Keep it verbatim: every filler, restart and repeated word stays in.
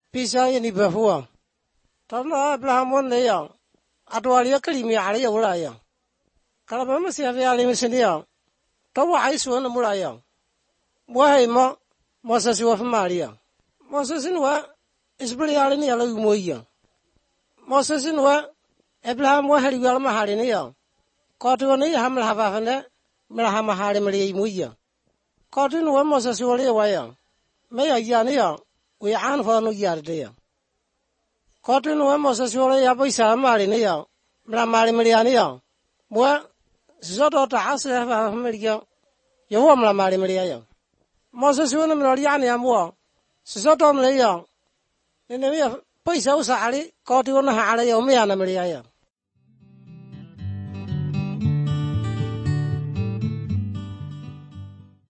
Pisa any before. Tala Abraham layout. Atwalia Kalimia Uraya. Calabama Savia Limisinia. Tawa ice one Muraya. Why mo Moses of Maria. Moses in what is brilliant in Alamoya. Moses in what Abraham Wahari Yalmaharinia. Cotton Hamal Havana, Mahama Harimari Muya. Cotton one Moses Wally Wire. May I Yania, we are for no yard there. Cotton one Moses Wally Abisa Marinia, Bramari Mariania. Well, Zoto to ask her Maria. You want Mari Maria. Moses won Mariani and war. Zotom Leon. In the Paisa Sari, Cotton Harry or Miana Maria.